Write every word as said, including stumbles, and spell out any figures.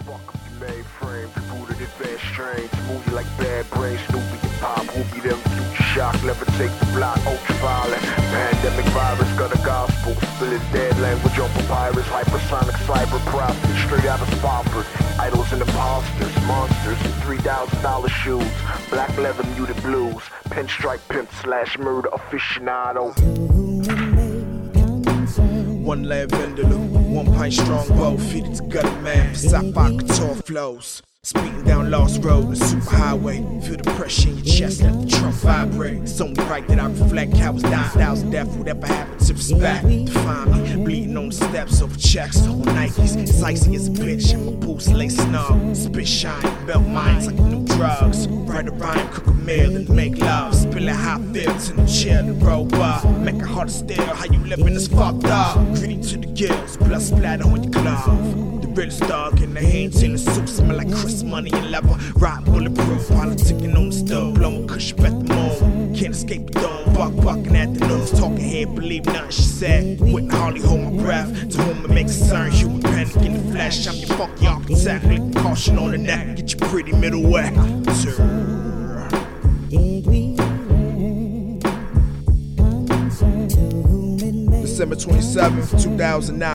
Fuck up your mainframe, rebooted advanced strains. Move you like bad brains, Snoopy and Pop, Whoopi, them future shock, levitate the block, ultraviolet. Pandemic virus, got a gospel, spill his dead language on papyrus. Hypersonic cyber prophet, straight out of Spofford. Idols and imposters, monsters in three thousand dollar shoes. Black leather muted blues, pinstripe pimp slash murder aficionado. One layer vindaloo, one pint strongbow, feed it to gutter man, Sapphire couture flows. Speeding down Lost Road, a super highway. Feel the pressure in your chest, let the trunk vibrate. It's only right that I reflect how it's nine thousand death. Whatever happened to respect, define me. Bleeding on the steps over checks on Nikes. It's icy as a bitch, and my boots lay snug. Spit shine, belt mines like new drugs. Write a rhyme, cook a meal, and make love. Spilling hot fields in the chair to roll up. Make it hard to steal, how you living is fucked up. Gritty to the gills, blood splatter on your glove. Realest dog in the hands in the suit, smell like Chris money and leather. Rock bulletproof, politicking on the stove, blowing cushion at the moon. Can't escape the dome, buck bucking at the news, talking head, believe nothing she said. Wouldn't hardly hold my breath. To whom it makes concern, human panic in the flesh. I'm your funky architect, lick caution on the neck, get your pretty middle wet. December twenty-seventh, two thousand nine.